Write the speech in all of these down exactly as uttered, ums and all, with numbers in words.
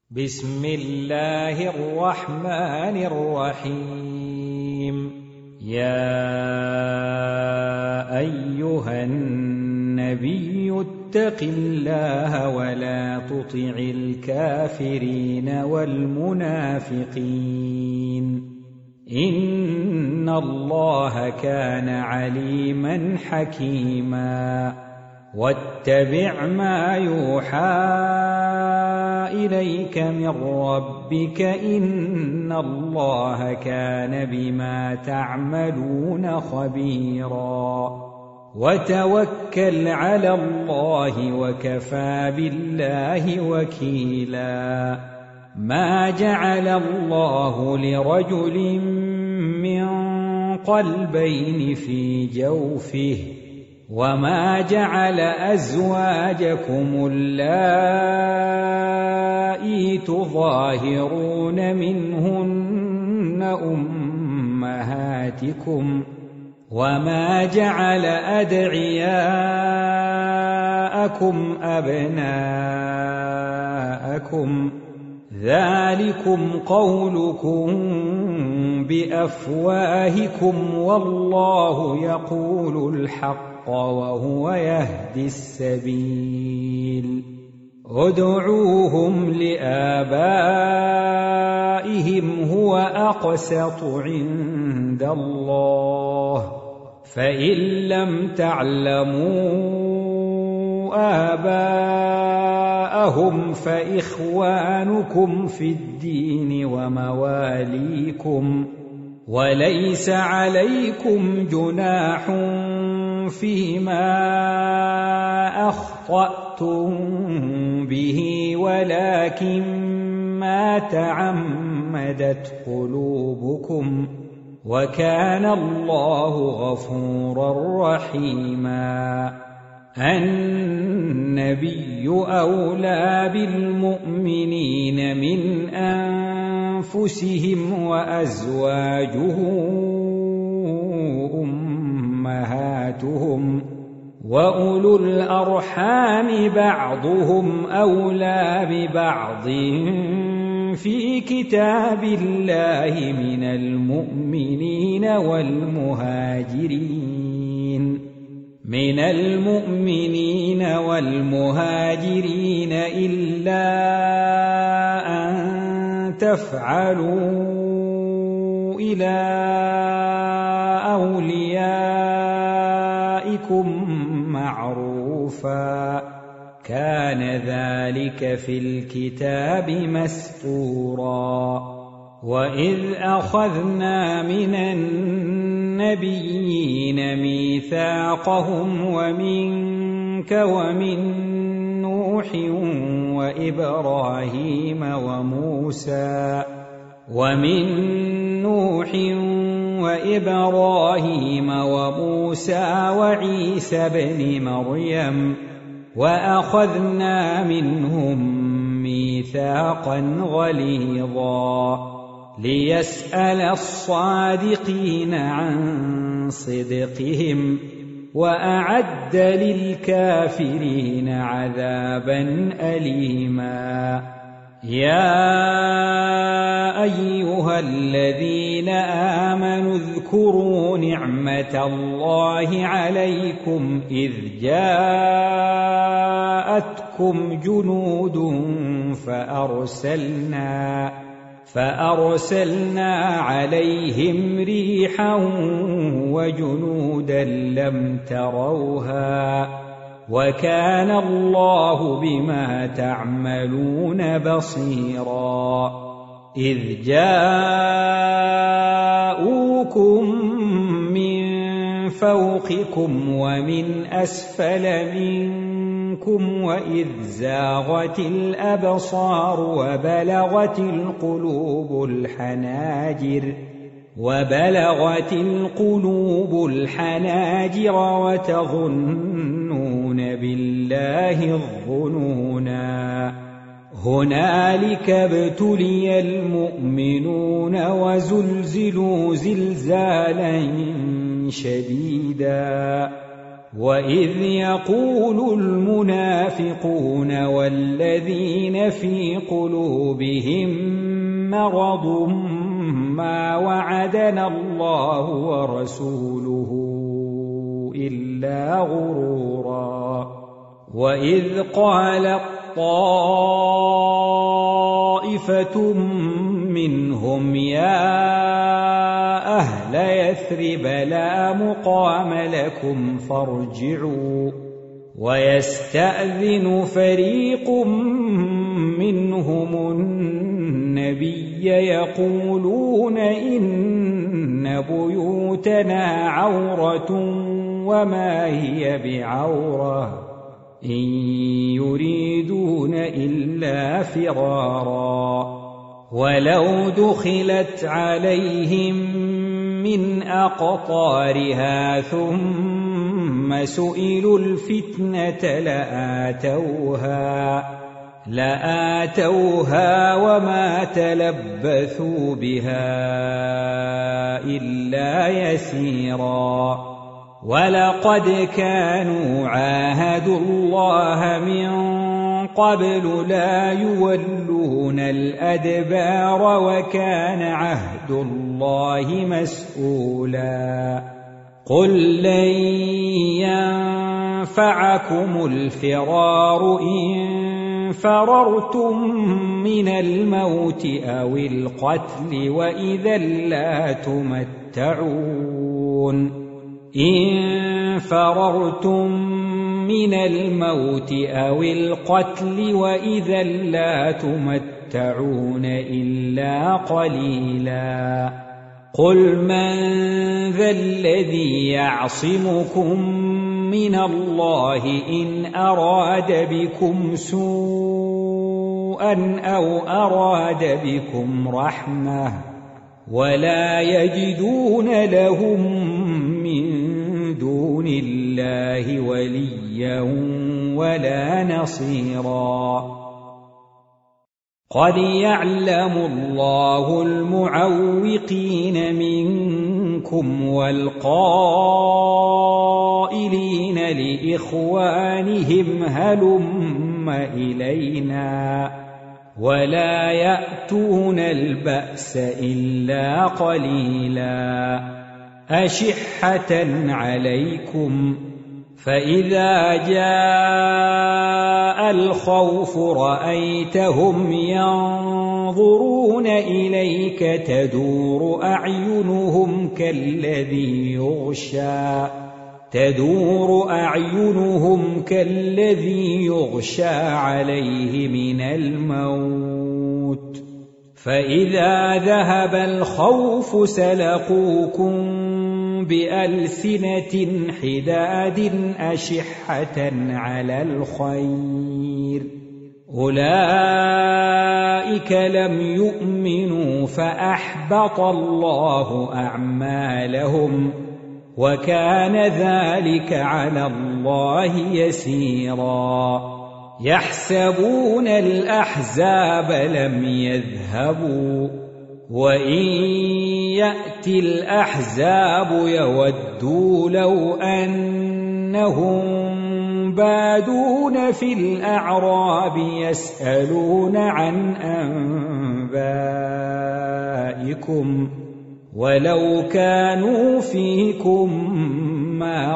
بسم الله الرحمن الرحيم. يا أيها النبي اتق الله ولا تطع الكافرين والمنافقين إن الله كان عليما حكيما. واتبع ما يوحى إليك من ربك إن الله كان بما تعملون خبيرا. وتوكل على الله وكفى بالله وكيلا. ما جعل الله لرجل من قلبين في جوفه وما جعل أزواجكم اللائي تظاهرون منهن أمهاتكم وما جعل أدعياءكم أبناءكم ذلكم قولكم بأفواهكم والله يقول الحق وهو يهدي السبيل. ادعوهم لآبائهم هو أقسط عند الله فإن لم تعلموا آباءهم فإخوانكم في الدين ومواليكم وليس عليكم جناح فيما أخطأتم به ولكن ما تعمدت قلوبكم وكان الله غفورا رحيما. النبي أولى بالمؤمنين من أنفسهم وأزواجه أمهاتهم وأولو الأرحام بعضهم أولى ببعض في كتاب الله من المؤمنين والمهاجرين من المؤمنين والمهاجرين إلا أن تفعلوا إلى أوليائكم معروفا كان ذلك في الكتاب مسطورا. وإذ أخذنا من النبيين ميثاقهم ومنك ومن نوح وإبراهيم وموسى ومن نوح وإبراهيم وموسى وعيسى ابن مريم وأخذنا منهم ميثاقا غليظا ليسأل الصادقين عن صدقهم وأعد للكافرين عذابا أليما. يا أيها الذين آمنوا اذكروا نعمة الله عليكم إذ جاءتكم جنود فأرسلنا فأرسلنا عليهم ريحا وجنودا لم تروها وكان الله بما تعملون بصيرا. إذ جاءوكم من فوقكم ومن أسفل منكم وإذ زاغت الأبصار وبلغت القلوب الحناجر وبلغت القلوب الحناجر وتظنون بالله الظنونا. هنالك ابتلي المؤمنون وزلزلوا زلزالا شديدا وإذ يقول المنافقون والذين في قلوبهم مرض ما وعدنا الله ورسوله إلا غرورا وإذ قالت طائفة منهم يا أهل يثرب لا مقام لكم فارجعوا ويستأذن فريق منهم النبي يقولون إن بيوتنا عورة وما هي بعورة إن يريدون إلا فرارا ولو دخلت عليهم من أقطارها ثم سئلوا الفتنة لآتوها لآتوها وما تلبثوا بها إلا يسيرا ولقد كانوا عاهدوا الله من قبل لا يولون الأدبار وكان عهد الله مسؤولا قل لن ينفعكم الفرار إن فررتم من الموت أو القتل وإذا لا تمتعون إن فررتم من الموت أو القتل وإذا لا تمتعون إلا قليلا قل من ذا الذي يعصمكم من الله إن أراد بكم سوءا أو أراد بكم رحمة ولا يجدون لهم من دون الله وليا ولا نصيرا قد يعلم الله المعوقين منكم والقائلين لإخوانهم هلم إلينا ولا يأتون البأس إلا قليلا أشحة عليكم فإذا جاء الخوف رأيتهم ينظرون إليك تدور أعينهم كالذي يغشى تدور أعينهم كالذي يغشى عليه من الموت فإذا ذهب الخوف سلقوكم بألسنة حداد أشحة على الخير أولئك لم يؤمنوا فأحبط الله أعمالهم وكان ذلك على الله يسيرا يحسبون الأحزاب لم يذهبوا وإن يأتي الأحزاب يودوا لو أنهم بادون في الأعراب يسألون عن أنبائكم ولو كانوا فيكم ما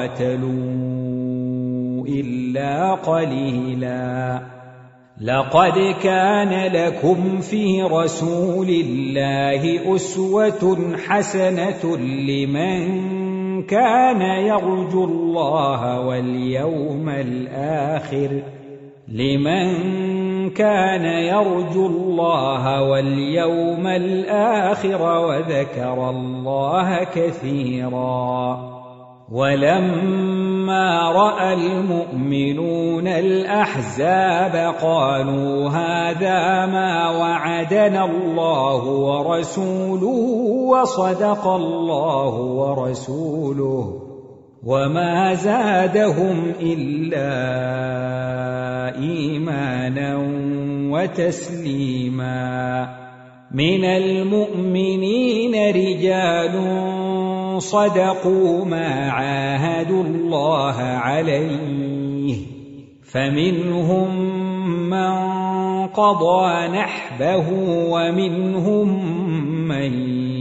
قاتلوا إلا قليلا لقد كان لكم في رسول الله أسوة حسنة لمن كان يرجو الله واليوم الآخر لمن كان يرجو الله واليوم الآخر وذكر الله كثيرا ولما رأى المؤمنون الأحزاب قالوا هذا ما وعدنا الله ورسوله وصدق الله ورسوله وما زادهم إلا إيمانا وتسليما من المؤمنين رجال صدقوا ما عاهدوا الله عليه فمنهم من قضى نحبه ومنهم من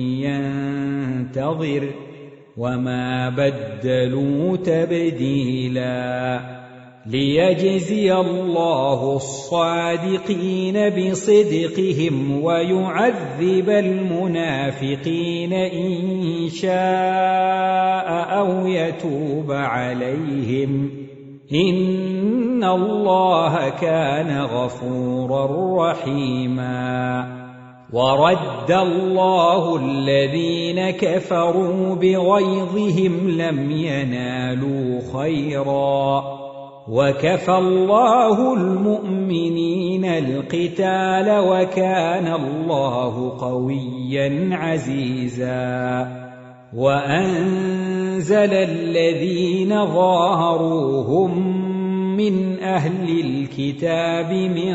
ينتظر وما بدلوا تبديلا ليجزي الله الصادقين بصدقهم ويعذب المنافقين إن شاء أو يتوب عليهم إن الله كان غفورا رحيما ورد الله الذين كفروا بغيظهم لم ينالوا خيرا وكفى الله المؤمنين القتال وكان الله قويا عزيزا وأنزل الذين ظاهروهم من أهل الكتاب من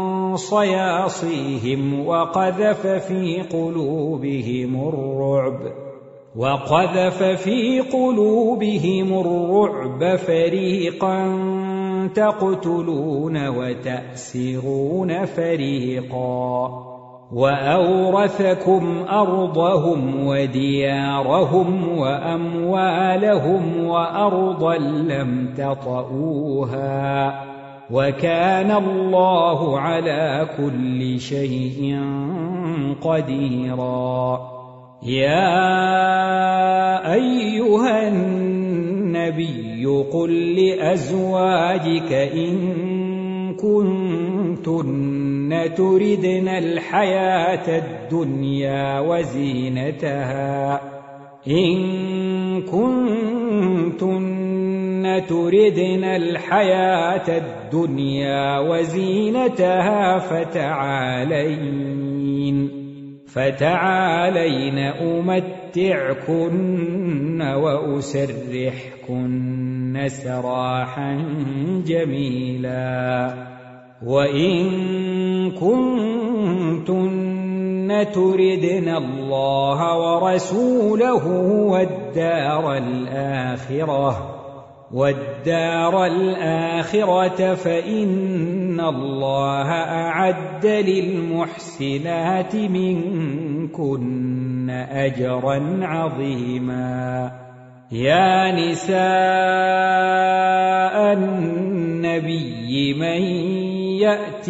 صياصيهم وقذف في قلوبهم الرعب وقذف في قلوبهم الرعب فريقا تقتلون وتأسرون فريقا وأورثكم أرضهم وديارهم وأموالهم وأرضا لم تطئوها وكان الله على كل شيء قديرا يا أيها النبي قل لأزواجك إن كنتن تردن الحياة الدنيا وزينتها إن كنتن تردن الحياة الدنيا وزينتها فتعالين فتعالين أمتعكن وأسرحكن سراحا جميلا وإن كنتن تردن الله ورسوله والدار الآخرة والدار الآخرة فإن الله أعد للمحسنات منكن أجرا عظيما يا نساء النبي من يأت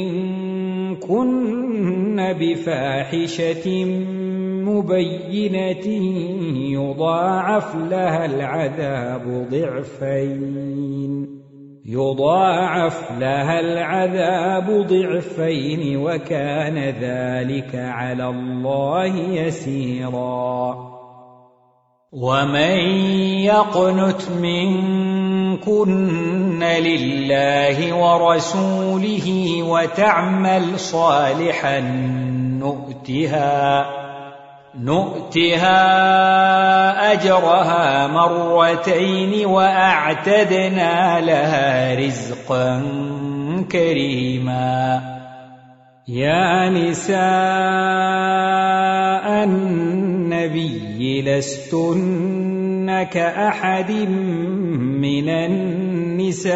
منكن بفاحشة مبينة يضاعف لها العذاب ضعفين يضاعف لها العذاب ضعفين وكان ذلك على الله يسيرا ومن يقنت منكن لله ورسوله وتعمل صالحا نؤتها نؤتها أجرها مرتين وأعتدنا لها رزقا كريما يا نساء النبي لستن كأحد من النساء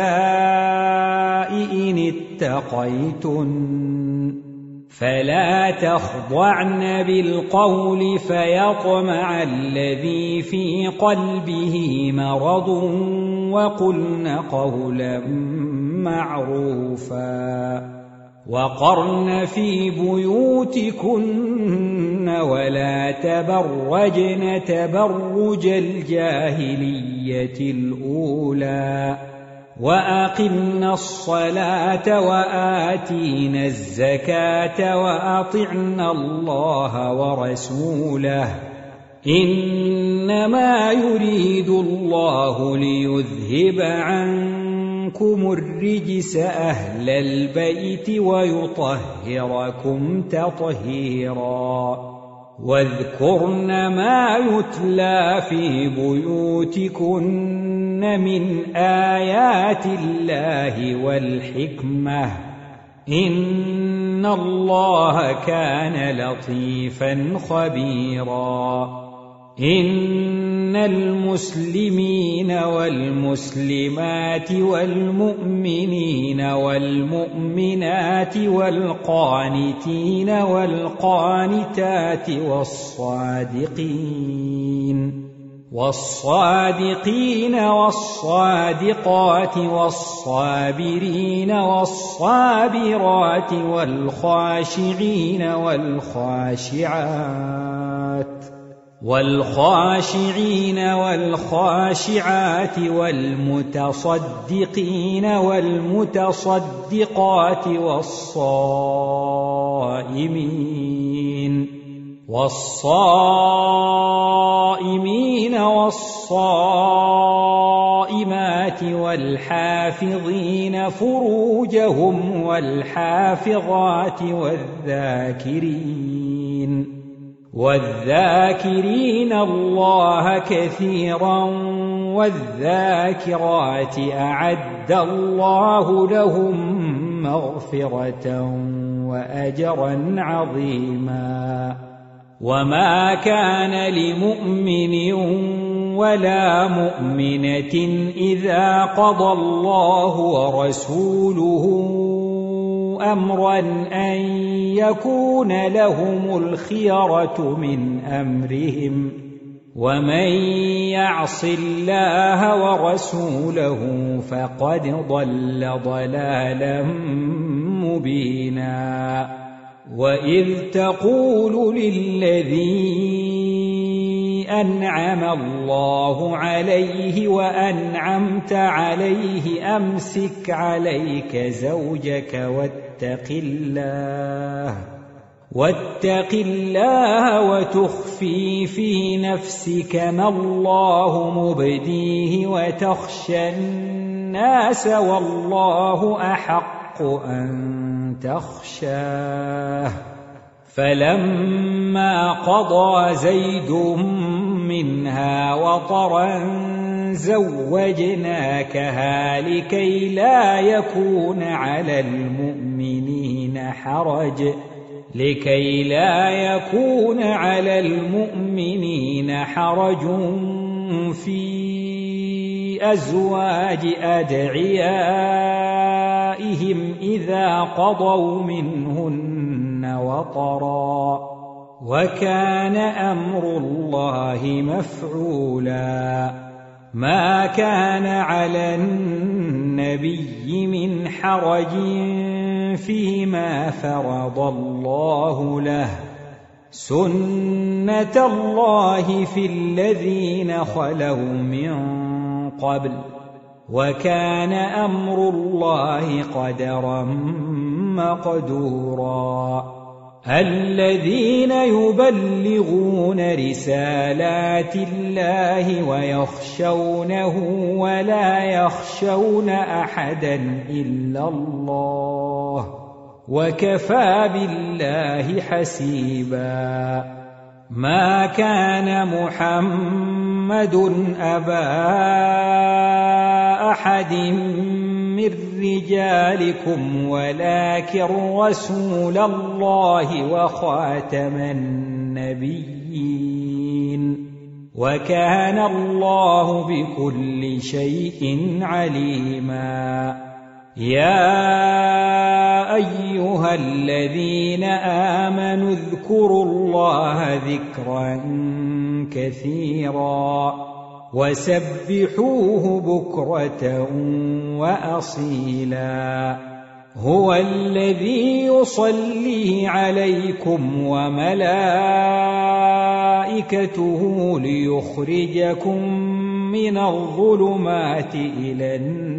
إن اتقيتن فلا تخضعن بالقول فيطمع الذي في قلبه مرض وقلن قولا معروفا وقرن في بيوتكن ولا تبرجن تبرج الجاهلية الأولى وأقمنا الصلاة وآتينا الزكاة وأطعنا الله ورسوله إنما يريد الله ليذهب عنكم الرجس أهل البيت ويطهركم تطهيرا واذكرن ما يتلى في بيوتكن من آيات الله والحكمة إن الله كان لطيفا خبيرا إن المسلمين والمسلمات والمؤمنين والمؤمنات والقانتين والقانتات والصادقين والصادقين والصادقات والصابرين والصابرات والخاشعين والخاشعات والخاشعين والخاشعات والمتصدقين والمتصدقات والصائمين والصائمين والصائمات والحافظين فروجهم والحافظات والذاكرين والذاكرين الله كثيرا والذاكرات أعد الله لهم مغفرة وأجرا عظيما وما كان لمؤمن ولا مؤمنة إذا قضى الله ورسوله أمرا أن يكون لهم الخيرة من أمرهم ومن يعص الله ورسوله فقد ضل ضلالا مبينا وإذ تقول للذي أنعم الله عليه وأنعمت عليه أمسك عليك زوجك واتق الله واتق الله وتخفي في نفسك ما الله مبديه وتخشى الناس والله أحق أن تخشاه فلما قضى زيد منها وطرا زوجناكها لكي لا يكون على المؤمنين حرج لكي لا يكون على المؤمنين حرج في أزواج أدعيائهم إذا قضوا منهن وطرا وكان أمر الله مفعولا ما كان على النبي من حرج فيما فرض الله له سنة الله في الذين خلوا من قبل وكان أمر الله قدرا مقدورا الذين يبلغون رسالات الله ويخشونه ولا يخشون أحدا إلا الله وكفى بالله حسيبا ما كان محمد أبا أحد من رجالكم ولكن رسول الله وخاتم النبيين وكان الله بكل شيء عليما يا أيها الذين آمنوا اذكروا الله ذكرا كثيرا وسبحوه بكرة وأصيلا هو الذي يصلي عليكم وملائكته ليخرجكم من الظلمات إلى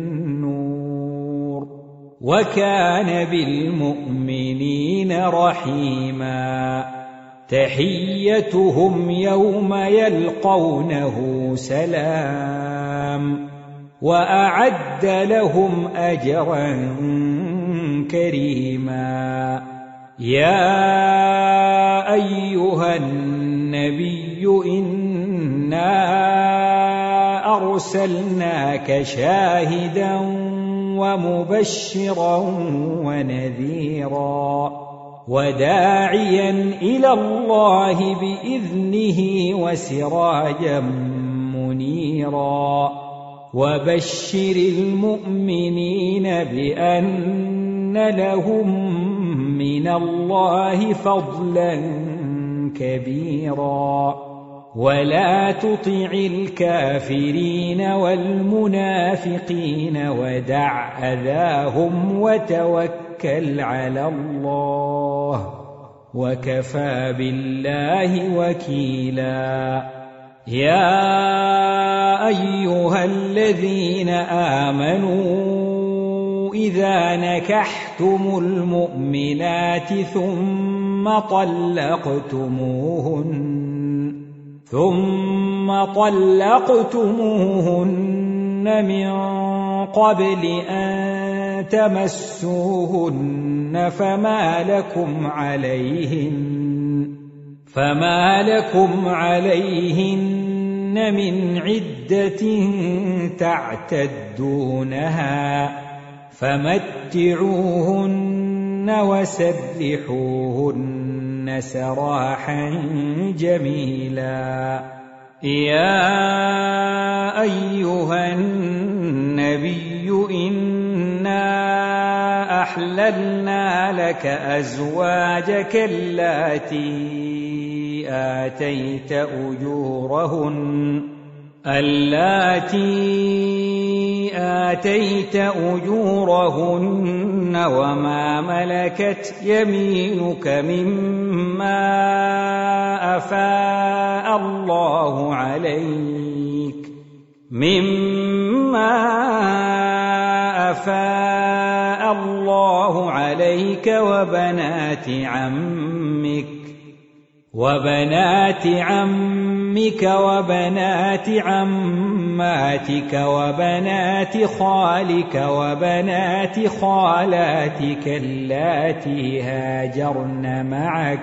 النور وكان بالمؤمنين رحيما تحيتهم يوم يلقونه سلام وأعد لهم أجرا كريما يا أيها النبي إنا أرسلناك شاهدا ومبشرا ونذيرا وداعيا إلى الله بإذنه وسراجا منيرا وبشر المؤمنين بأن لهم من الله فضلا كبيرا ولا تطع الكافرين والمنافقين ودع أذاهم وتوكل على الله وكفى بالله وكيلا يا أيها الذين آمنوا إذا نكحتم المؤمنات ثم طلقتموهن ثم طلقتموهن من قبل أن تمسوهن فما لكم عليهن فما لكم عليهن من عدة تعتدونها فمتعوهن وسرحوهن سراحا جميلا يا أيها النبي إنا أحللنا لك أزواجك اللاتي آتيت أجورهن اللاتي آتيت أجورهن وما ملكت يمينك مما أفاء الله عليك مما أفاء الله عليك وبنات عمك وبنات عمك وبنات عماتك وبنات خالك وبنات خالاتك اللاتي هاجرن معك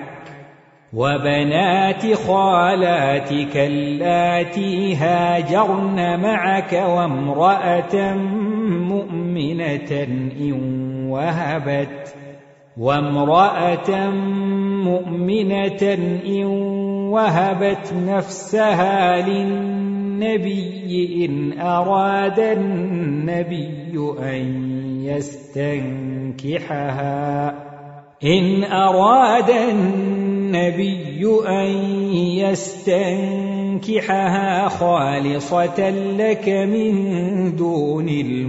وبنات خالاتك اللاتي هاجرن معك وامرأة مؤمنة إن وهبت وامرأة مؤمنة إن وهبت نفسها للنبي إن أراد النبي أن يستنكحها إن أراد النبي أن يستنكحها خالصة لك من دون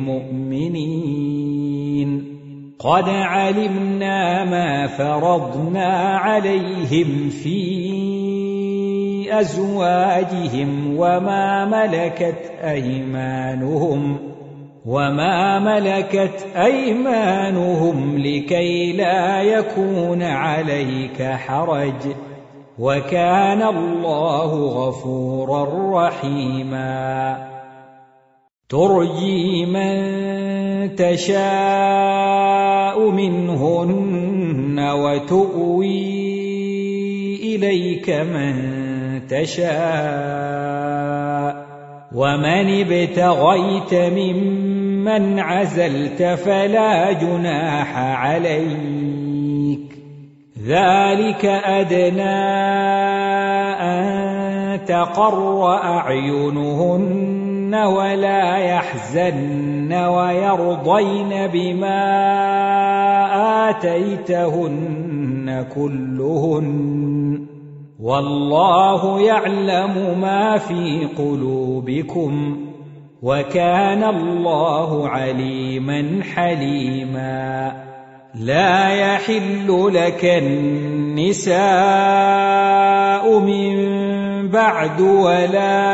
المؤمنين قد علمنا ما فرضنا عليهم في أزواجهم وما ملكت أيمانهم وما ملكت أيمانهم لكي لا يكون عليك حرج وكان الله غفورا رحيما ترجي من تشاء منهن وتؤوي إليك من تشاء ومن ابتغيت ممن عزلت فلا جناح عليك ذلك أدنى أن تقر أعينهن ولا يحزن ويرضين بما آتيتهن كلهن والله يعلم ما في قلوبكم وكان الله عليما حليما لا يحل لك النساء من بعد ولا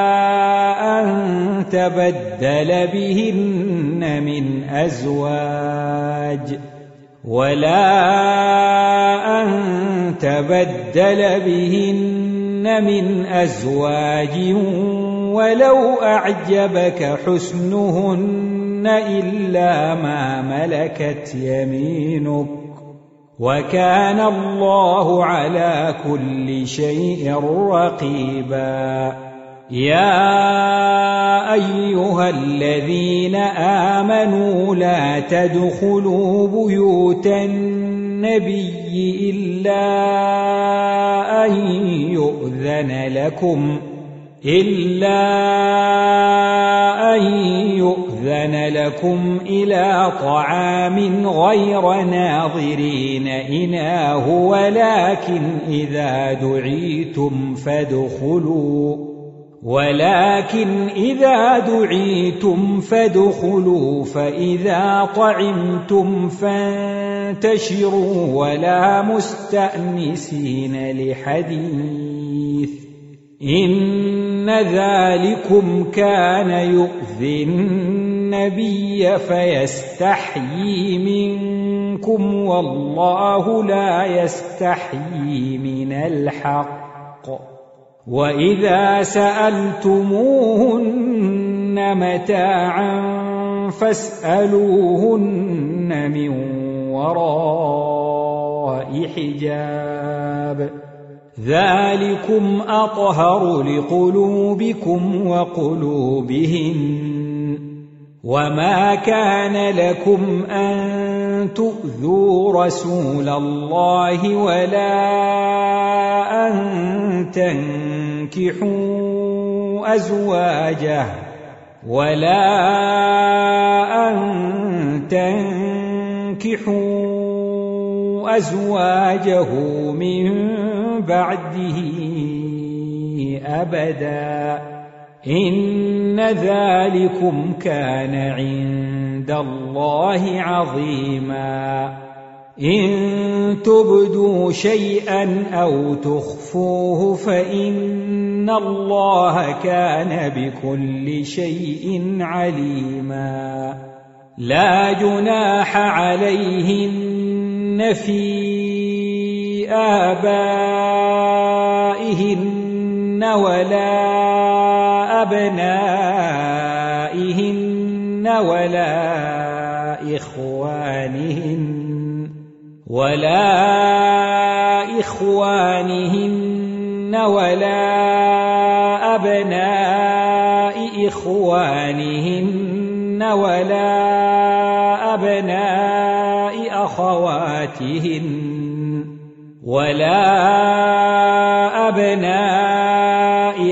أن تبدل بهن من أزواج ولا أن تبدل بهن من أزواج ولو أعجبك حسنهن إلا ما ملكت يمينك وكان الله على كل شيء رقيبا يا أيها الذين آمنوا لا تدخلوا بيوتا النبي إلا أن يؤذن لكم إلا أن يؤذن لكم إلى طعام غير ناظرين إناه ولكن إذا دعيتم فادخلوا ولكن إذا دعيتم فادخلوا فإذا طعمتم فانتشروا ولا مستأنسين لحديث إن ذلكم كان يؤذي النبي فيستحيي منكم والله لا يستحيي من الحق وإذا سألتموهن متاعا فاسألوهن من وراء حجاب ذلكم أطهر لقلوبكم وقلوبهن وما كان لكم أن تؤذوا رسول الله ولا أن تنكحوا أزواجه ولا أن تنكحوا أزواجه من بعده أبدا إن ذلكم كان عند الله عظيما إن تبدوا شيئا أو تخفوه فإن الله كان بكل شيء عليما لا جناح عليهن في آبائهن ولا أبنائهن ولا إخوانهن ولا إخوانهن ولا أبناء إخوانهن ولا أبناء أخواتهن ولا أبناء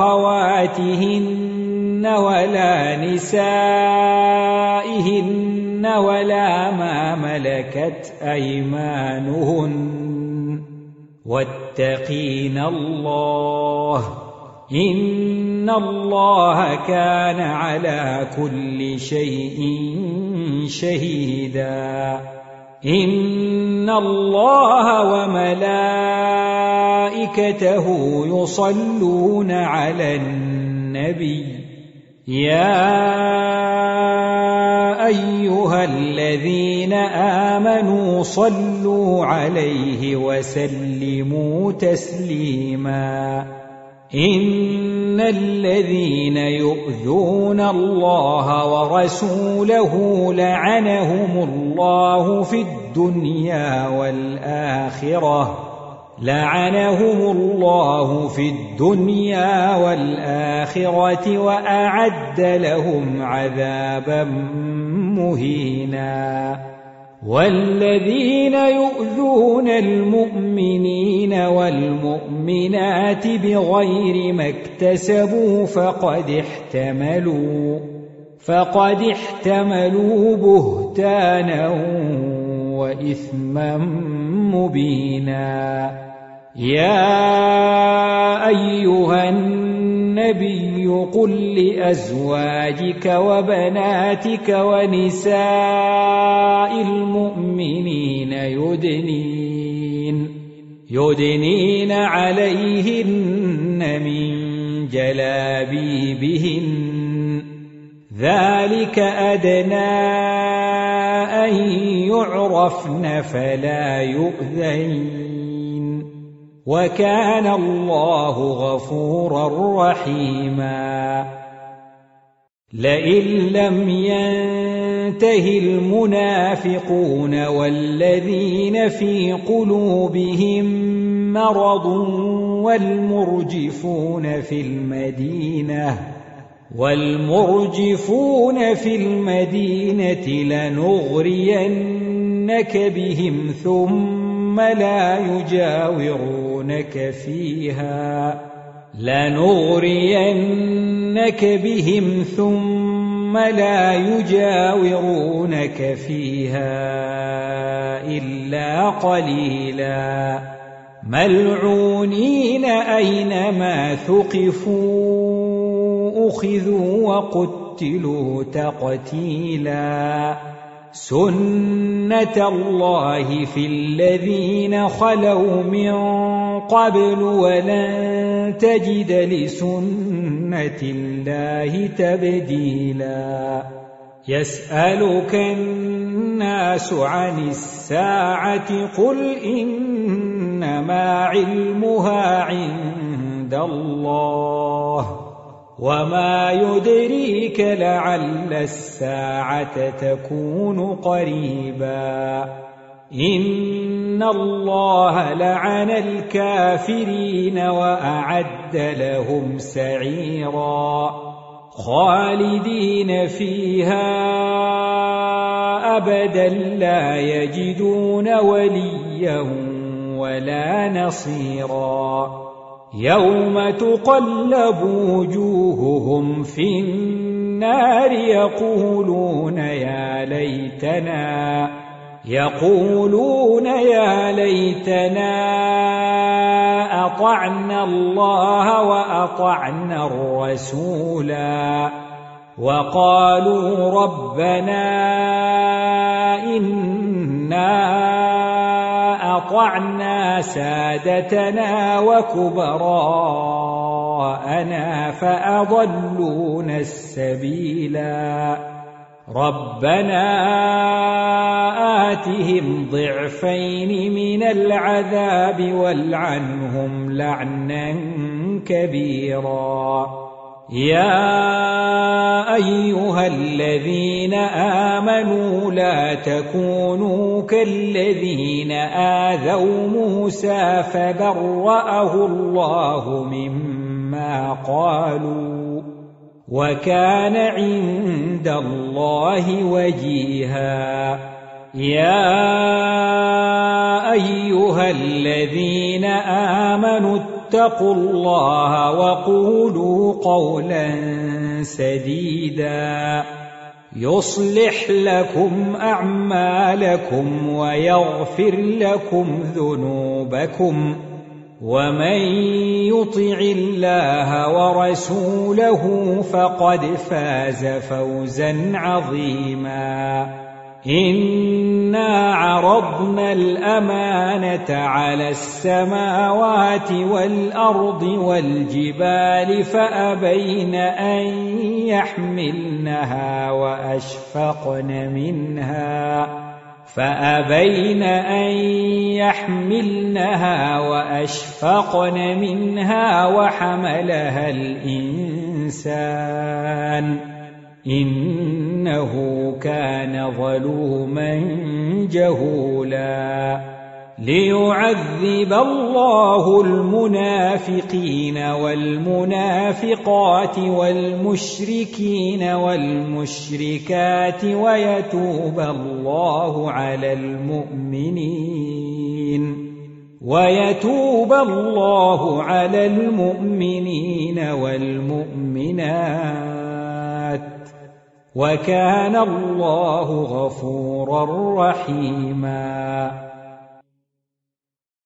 أخواتهن ولا نسائهن ولا ما ملكت أيمانهن واتقين الله إن الله كان على كل شيء شهيدا إن الله وملائكته يصلون على النبي يا أيها الذين آمنوا صلوا عليه وسلموا تسليما إن الذين يؤذون الله ورسوله لعنهم الله في الدنيا والآخرة لعنهم الله في الدنيا والآخرة وأعد لهم عذابا مهينا والذين يؤذون المؤمنين والمؤمنات بغير ما اكتسبوا فقد احتملوا فقد احتملوا بهتانا وإثما مبينا يا أيها النبي قل لأزواجك وبناتك ونساء المؤمنين يدنين يدنين عليهن من جلابيبهن ذلك أدنى أن يعرفن فلا يؤذين وكان الله غفورا رحيما لئن لم ينته المنافقون والذين في قلوبهم مرض والمرجفون في المدينة والمرجفون في المدينة لنغرينك بهم ثم لا يجاورونك فيها لنغرينك بهم ثم لا يجاورونك فيها إلا قليلا ملعونين أينما ثقفوا أخذوا وقتلوا تقتيلا سنة الله في الذين خلوا من قبل ولن تجد لسنة الله تبديلا يسألك الناس عن الساعة قل إنما علمها عند الله وما يدريك لعل الساعة تكون قريبا إن الله لعن الكافرين وأعد لهم سعيرا خالدين فيها أبدا لا يجدون وليا ولا نصيرا يوم تقلب وجوههم في النار يقولون يا ليتنا يقولون يا ليتنا أطعنا الله وأطعنا الرسولا وقالوا ربنا إنا أطعنا سادتنا وكبراءنا فأضلونا السبيلا ربنا آتهم ضعفين من العذاب والعنهم لعنا كبيرا يا أيها الذين آمنوا لا تكونوا كالذين آذوا موسى فبرأه الله مما قالوا وكان عند الله وجيها يا أيها الذين آمنوا اتقوا الله وقولوا قولا سديدا يصلح لكم أعمالكم ويغفر لكم ذنوبكم ومن يطع الله ورسوله فقد فاز فوزا عظيما إنا عرضنا الأمانة على السماوات والأرض والجبال فأبين أن يحملنها وأشفقن منها فأبين أن يحملنها وأشفقن منها وحملها الإنسان إنه كان ظلوما جهولا ليعذب الله المنافقين والمنافقات والمشركين والمشركات ويتوب الله على المؤمنين ويتوب الله على المؤمنين والمؤمنات وكان الله غفورا رحيما